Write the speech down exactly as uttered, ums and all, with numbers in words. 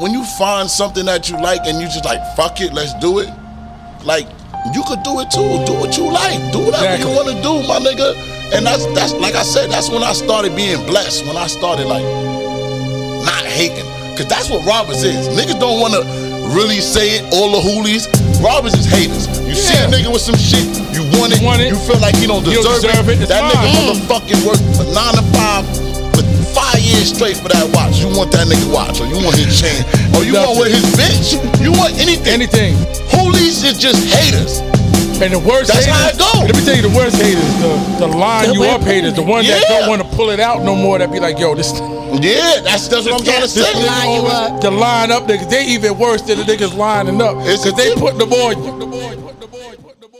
when you find something that you like and you just like, fuck it, let's do it. Like, you could do it too. Do what you like. Do whatever exactly. you want to do, my nigga. And that's that's like I said, that's when I started being blessed. When I started like not hating, cause that's what robbers is. Niggas don't want to really say it. All the hoolies, robbers is haters. You yeah. see a nigga with some shit, you want it. You, want it. You feel like he don't deserve, you deserve it. it. That fine. nigga motherfucking work for nine to five. Five years straight for that watch. You want that nigga watch, or you want his chain, or you want with his bitch. You want anything. Anything. Hoolies is just haters. And the worst That's haters, how it go. Let me tell you the worst haters, the, the line the you up haters, the ones yeah. that don't want to pull it out no more, that be like, yo, this. Yeah, that's that's what I'm trying to say. Line you up. The line up niggas, they even worse than the niggas lining up. Because they put them on